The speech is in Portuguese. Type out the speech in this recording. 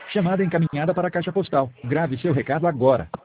Chamada encaminhada para a caixa postal. Grave seu recado agora.